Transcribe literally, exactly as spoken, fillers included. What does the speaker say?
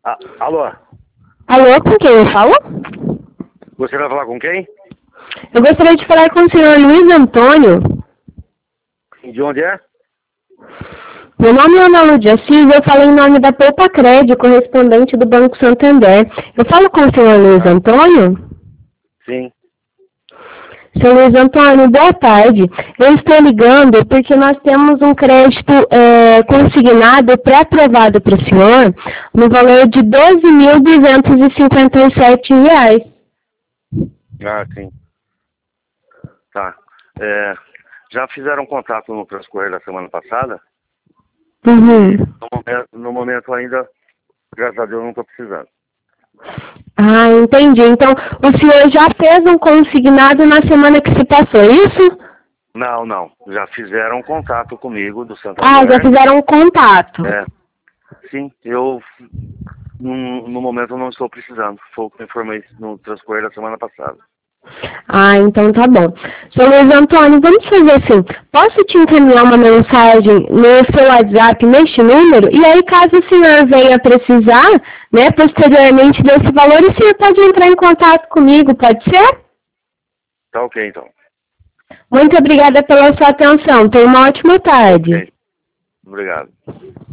Ah, alô? Alô, com quem eu falo? Você vai falar com quem? Eu gostaria de falar com o senhor Luiz Antônio. De onde é? Meu nome é Ana Lúdia Assis, eu falo em nome da Poupa Crédito, correspondente do Banco Santander. Eu falo com o senhor Luiz Ah, Antônio? sim. Senhor Luiz Antônio, boa tarde. Eu estou ligando porque nós temos um crédito é, consignado pré-aprovado para o senhor no valor de doze mil duzentos e cinquenta e sete reais. Ah, sim. Tá. É, já fizeram contato no transcorrer da semana passada? Uhum. E no momento, no momento ainda, graças a Deus, não estou precisando. Ah, entendi. Então, o senhor já fez um consignado na semana que se passou, é isso? Não, não. Já fizeram contato comigo do Ah, já Santander. fizeram um contato. É, sim, eu no, no momento não estou precisando. Foi o que eu informei no transcorrer da semana passada. Ah, então tá bom. Seu Luiz Antônio, vamos fazer assim. Posso te encaminhar uma mensagem no seu WhatsApp neste número? E aí, caso o senhor venha precisar, né, posteriormente desse valor, o senhor pode entrar em contato comigo, pode ser? Tá ok, então. Muito obrigada pela sua atenção. Tenha uma ótima tarde. Ok. Obrigado.